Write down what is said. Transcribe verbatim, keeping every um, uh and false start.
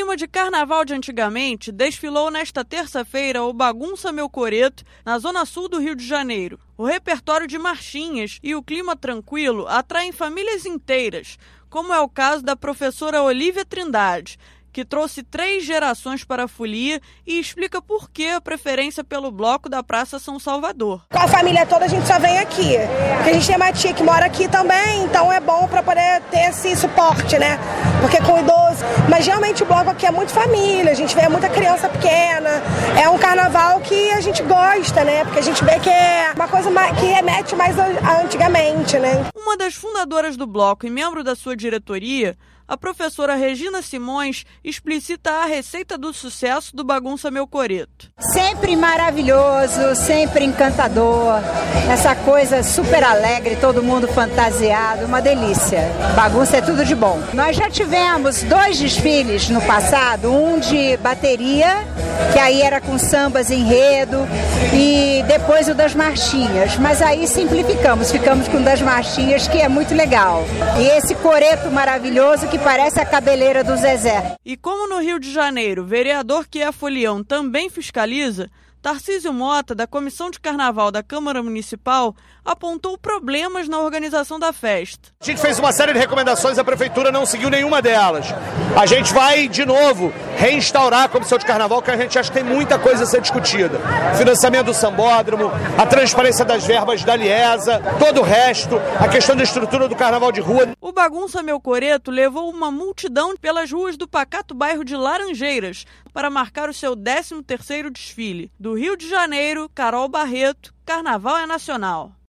clima de carnaval de antigamente, desfilou nesta terça-feira o Bagunça Meu Coreto, na zona sul do Rio de Janeiro. O repertório de marchinhas e o clima tranquilo atraem famílias inteiras, como é o caso da professora Olívia Trindade, que trouxe três gerações para a folia e explica por que a preferência pelo bloco da Praça São Salvador. Com a família toda a gente só vem aqui, porque a gente tem uma tia que mora aqui também, então é bom para poder ter esse suporte, né? Porque com idoso, mas realmente o bloco aqui é muito família, a gente vê muita criança pequena, é um carnaval que a gente gosta, né? Porque a gente vê que é uma coisa que remete mais a antigamente, né? Uma das fundadoras do bloco e membro da sua diretoria, a professora Regina Simões explicita a receita do sucesso do Bagunça Meu Coreto. Sempre maravilhoso, sempre encantador, essa coisa super alegre, todo mundo fantasiado, uma delícia. Bagunça é tudo de bom. Nós já tivemos dois desfiles no passado, um de bateria, que aí era com sambas enredo, e depois o das marchinhas, mas aí simplificamos, ficamos com o das marchinhas, que é muito legal. E esse coreto maravilhoso que parece a cabeleira do Zezé. E como no Rio de Janeiro, vereador que é folião também fiscaliza, Tarcísio Mota, da Comissão de Carnaval da Câmara Municipal, apontou problemas na organização da festa. A gente fez uma série de recomendações, a Prefeitura não seguiu nenhuma delas. A gente vai, de novo, reinstaurar a Comissão de Carnaval, que a gente acha que tem muita coisa a ser discutida. Financiamento do sambódromo, a transparência das verbas da Liesa, todo o resto, a questão da estrutura do Carnaval de rua. O Bagunça Meu Coreto levou uma multidão pelas ruas do pacato bairro de Laranjeiras para marcar o seu décimo terceiro desfile. Do Rio de Janeiro, Carol Barreto, Carnaval é Nacional.